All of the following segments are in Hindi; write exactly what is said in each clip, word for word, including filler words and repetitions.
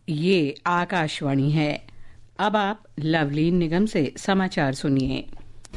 ये आकाशवाणी है। अब आप लवलीन निगम से समाचार सुनिए।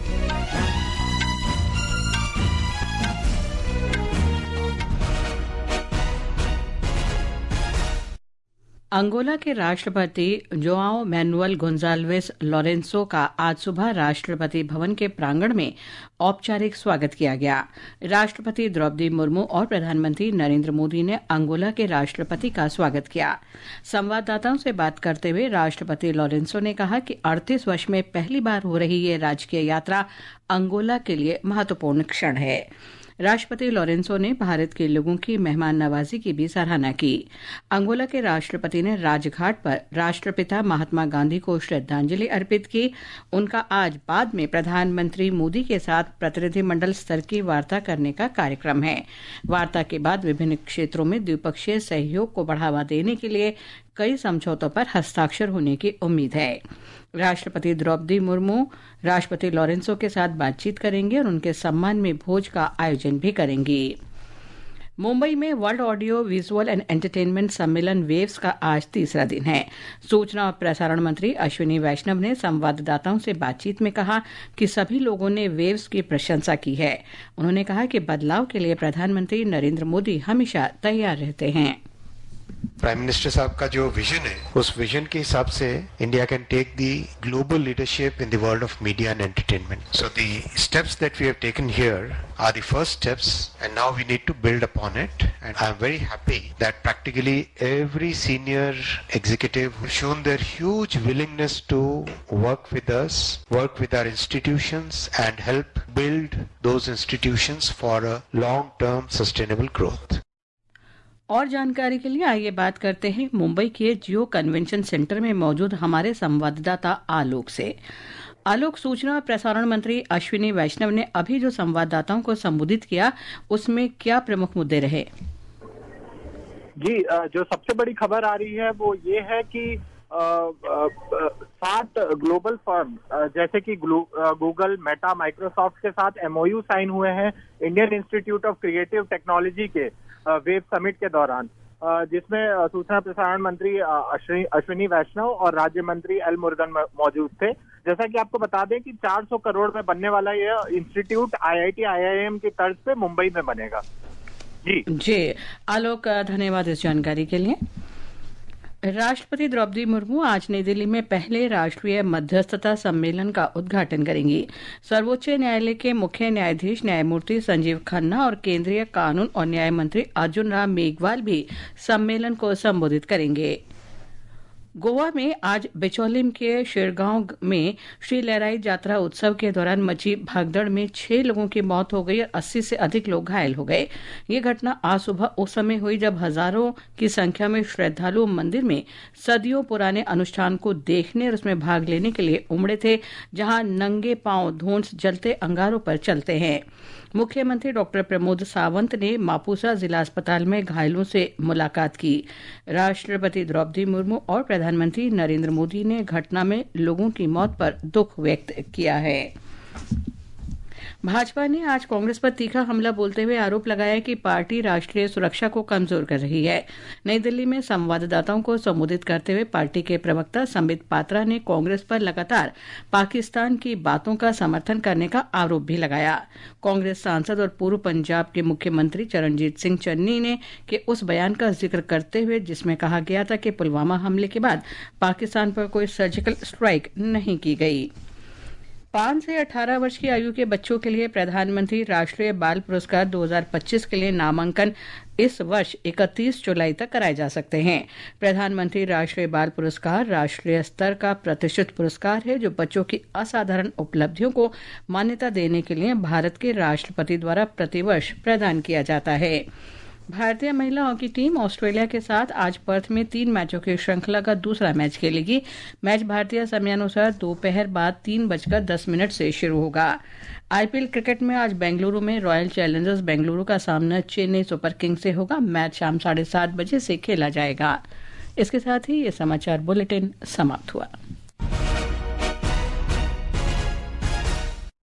अंगोला के राष्ट्रपति जोआओ मैनुअल गोंजाल्वेस लोरेंसो का आज सुबह राष्ट्रपति भवन के प्रांगण में औपचारिक स्वागत किया गया। राष्ट्रपति द्रौपदी मुर्मू और प्रधानमंत्री नरेंद्र मोदी ने अंगोला के राष्ट्रपति का स्वागत किया। संवाददाताओं से बात करते हुए राष्ट्रपति लोरेंसो ने कहा कि अड़तीस वर्ष में पहली बार हो रही ये राजकीय यात्रा अंगोला के लिए महत्वपूर्ण क्षण है। राष्ट्रपति लोरेंसो ने भारत के लोगों की मेहमान नवाजी की भी सराहना की। अंगोला के राष्ट्रपति ने राजघाट पर राष्ट्रपिता महात्मा गांधी को श्रद्धांजलि अर्पित की। उनका आज बाद में प्रधानमंत्री मोदी के साथ प्रतिनिधिमंडल स्तर की वार्ता करने का कार्यक्रम है। वार्ता के बाद विभिन्न क्षेत्रों में द्विपक्षीय सहयोग को बढ़ावा देने के लिए कई समझौतों पर हस्ताक्षर होने की उम्मीद है। राष्ट्रपति द्रौपदी मुर्मू राष्ट्रपति लोरेंसो के साथ बातचीत करेंगे और उनके सम्मान में भोज का आयोजन भी करेंगी। मुंबई में world audio visual and entertainment सम्मेलन वेव्स का आज तीसरा दिन है। सूचना और प्रसारण मंत्री अश्विनी वैष्णव ने संवाददाताओं से बातचीत में कहा कि सभी लोगों ने वेव्स की प्रशंसा की है। उन्होंने कहा कि बदलाव के लिए प्रधानमंत्री नरेंद्र मोदी हमेशा तैयार रहते हैं। प्राइम मिनिस्टर साहब का जो विजन है, उस विजन के हिसाब से India can take the global leadership in the world of media and entertainment. So the steps that we have taken here are the first steps and now we need to build upon it. And I am very happy that practically every senior executive have shown their huge willingness to work with us, work with our institutions and help build those institutions for a long term sustainable growth. और जानकारी के लिए आइए बात करते हैं मुंबई के जियो कन्वेंशन सेंटर में मौजूद हमारे संवाददाता आलोक से। आलोक, सूचना और प्रसारण मंत्री अश्विनी वैष्णव ने अभी जो संवाददाताओं को संबोधित किया उसमें क्या प्रमुख मुद्दे रहे? जी, जो सबसे बड़ी खबर आ रही है वो ये है कि सात ग्लोबल फर्म जैसे कि गूगल, मेटा, माइक्रोसॉफ्ट के साथ एमओयू साइन हुए हैं Indian Institute of Creative Technology के वेब समिट के दौरान, जिसमें सूचना प्रसारण मंत्री अश्विनी वैष्णव और राज्य मंत्री एल मुरुगन मौजूद थे। जैसा कि आपको बता दें कि चार सौ करोड़ में बनने वाला यह इंस्टीट्यूट आईआईटी आईआईएम की तर्ज पे मुंबई में बनेगा। जी जी आलोक, धन्यवाद इस जानकारी के लिए। राष्ट्रपति द्रौपदी मुर्मू आज नई दिल्ली में पहले राष्ट्रीय मध्यस्थता सम्मेलन का उद्घाटन करेंगी। सर्वोच्च न्यायालय के मुख्य न्यायाधीश न्यायमूर्ति संजीव खन्ना और केंद्रीय कानून और न्याय मंत्री अर्जुन राम मेघवाल भी सम्मेलन को संबोधित करेंगे। गोवा में आज बिचौलिम के शिरगांव में श्री लहराई यात्रा उत्सव के दौरान मची भगदड़ में छह लोगों की मौत हो गई और अस्सी से अधिक लोग घायल हो गए। ये घटना आज सुबह उस समय हुई जब हजारों की संख्या में श्रद्धालु मंदिर में सदियों पुराने अनुष्ठान को देखने और उसमें भाग लेने के लिए उमड़े थे, जहां नंगे पांव धूंस जलते अंगारों पर चलते हैं। मुख्यमंत्री डॉक्टर प्रमोद सावंत ने मापुसा जिला अस्पताल में घायलों से मुलाकात की। राष्ट्रपति द्रौपदी मुर्मू और प्रधानमंत्री नरेंद्र मोदी ने घटना में लोगों की मौत पर दुख व्यक्त किया है। भाजपा ने आज कांग्रेस पर तीखा हमला बोलते हुए आरोप लगाया कि पार्टी राष्ट्रीय सुरक्षा को कमजोर कर रही है। नई दिल्ली में संवाददाताओं को संबोधित करते हुए पार्टी के प्रवक्ता संबित पात्रा ने कांग्रेस पर लगातार पाकिस्तान की बातों का समर्थन करने का आरोप भी लगाया। कांग्रेस सांसद और पूर्व पंजाब के मुख्यमंत्री चरणजीत सिंह चन्नी ने के उस बयान का जिक्र करते हुए जिसमें कहा गया था कि पुलवामा हमले के बाद पाकिस्तान पर कोई सर्जिकल स्ट्राइक नहीं की गई। पाँच से अठारह वर्ष की आयु के बच्चों के लिए प्रधानमंत्री राष्ट्रीय बाल पुरस्कार दो हज़ार पच्चीस के लिए नामांकन इस वर्ष इकतीस जुलाई तक कराए जा सकते हैं। प्रधानमंत्री राष्ट्रीय बाल पुरस्कार राष्ट्रीय स्तर का प्रतिष्ठित पुरस्कार है जो बच्चों की असाधारण उपलब्धियों को मान्यता देने के लिए भारत के राष्ट्रपति द्वारा प्रतिवर्ष प्रदान किया जाता है। भारतीय महिला हॉकी टीम ऑस्ट्रेलिया के साथ आज पर्थ में तीन मैचों की श्रृंखला का दूसरा मैच खेलेगी। मैच भारतीय समयानुसार दोपहर बाद तीन बजकर दस मिनट से शुरू होगा। आईपीएल क्रिकेट में आज बेंगलुरु में रॉयल चैलेंजर्स बेंगलुरु का सामना चेन्नई सुपर किंग्स से होगा। मैच शाम साढ़े सात बजे से खेला जाएगा। इसके साथ ही ये समाचार बुलेटिन समाप्त हुआ।